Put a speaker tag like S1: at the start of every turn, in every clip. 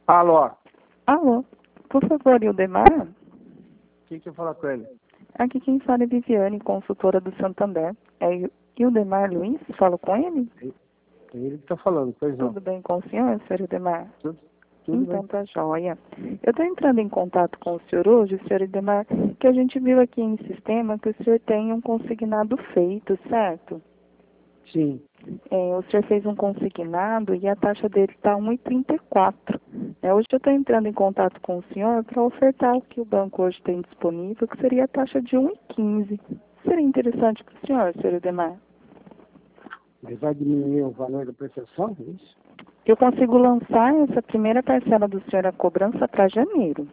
S1: Alô,
S2: Alô, por favor, Ildemar?
S1: quem quer falar com ele?
S2: Aqui quem fala é Viviane, consultora do Santander. É Ildemar Luiz? Falo com ele?
S1: É ele que está falando, pois não.
S2: Tudo bem com o senhor, senhor Ildemar?
S1: Tudo
S2: Então
S1: bem.
S2: tá joia. Eu estou entrando em contato com o senhor hoje, senhor Ildemar, que a gente viu aqui em sistema que o senhor tem um consignado feito, certo?
S1: Sim.
S2: O senhor fez um consignado e a taxa dele está 1,34. Hoje eu estou entrando em contato com o senhor para ofertar o que o banco hoje tem disponível, que seria a taxa de 1,15. Seria interessante para o senhor Edemar?
S1: Ele vai diminuir o valor da prestação, é isso?
S2: Eu consigo lançar essa primeira parcela do senhor, a cobrança, para janeiro.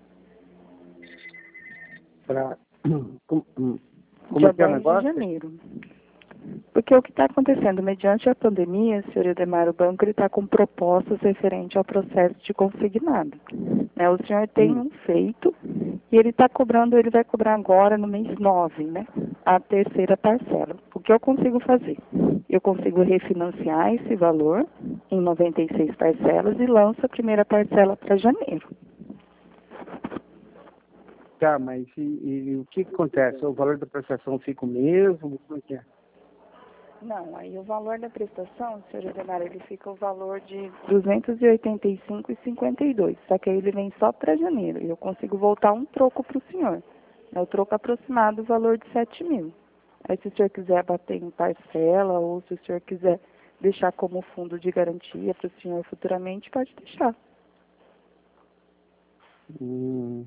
S1: Para... Como
S2: Dia
S1: é que é o
S2: 10 de
S1: negócio?
S2: janeiro. Porque o que está acontecendo, mediante a pandemia, senhor Edemar, o banco está com propostas referente ao processo de consignado. O senhor tem um feito e ele está cobrando, ele vai cobrar agora no mês 9, né? A terceira parcela. O que eu consigo fazer? Eu consigo refinanciar esse valor em 96 parcelas e lanço a primeira parcela para janeiro.
S1: Tá, mas e o que acontece? O valor da prestação fica o mesmo? Como é que é?
S2: Não, aí o valor da prestação, senhor Edemar, ele fica o valor de R$ 285,52. Só que aí ele vem só para janeiro. E eu consigo voltar um troco para o senhor. É o troco aproximado, o valor de 7 mil. Aí se o senhor quiser bater em parcela ou se o senhor quiser deixar como fundo de garantia para o senhor futuramente, pode deixar.
S1: Hum.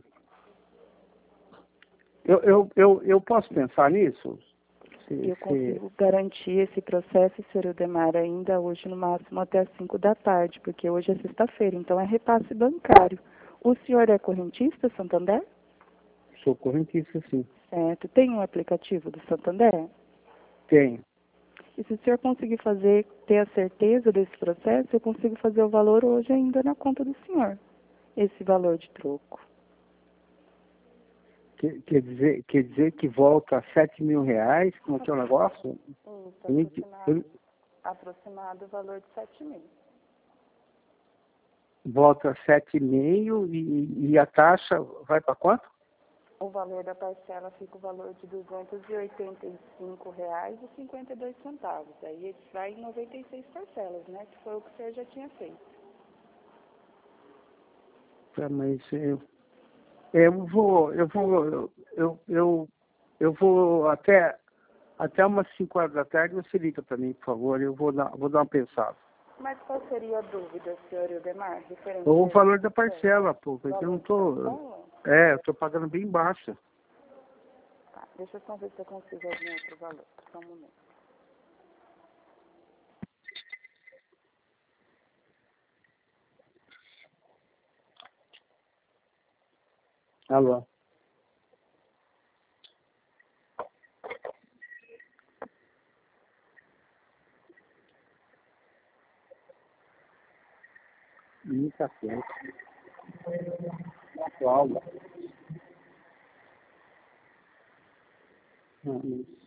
S1: Eu posso pensar nisso?
S2: Eu consigo garantir esse processo, senhor Edemar, ainda hoje no máximo até às 5 da tarde, porque hoje é sexta-feira, então é repasse bancário. O senhor é correntista, Santander?
S1: Sou correntista, sim.
S2: Certo. Tem um aplicativo do Santander?
S1: Tenho.
S2: E se o senhor conseguir ter a certeza desse processo, eu consigo fazer o valor hoje ainda na conta do senhor. Esse valor de troco.
S1: Quer dizer que volta a R$ 7.000? Como é que é o negócio?
S2: Aproximado o valor de 7 mil.
S1: Volta a 7,5 e a taxa vai para quanto?
S2: O valor da parcela fica o valor de R$ 285,52. Aí ele vai em 96 parcelas, né? Que foi o que o senhor já tinha feito.
S1: Tá, mas eu vou até umas 5 horas da tarde, você liga para mim, por favor, eu vou dar uma pensada.
S2: Mas qual seria a dúvida, senhor Ildemar, referente
S1: O valor da parcela, pô, porque eu não tô... eu tô pagando bem baixo.
S2: Tá, deixa eu só ver se eu consigo algum outro valor. Só um momento.
S1: Alô? Muita coisa. Uma aula.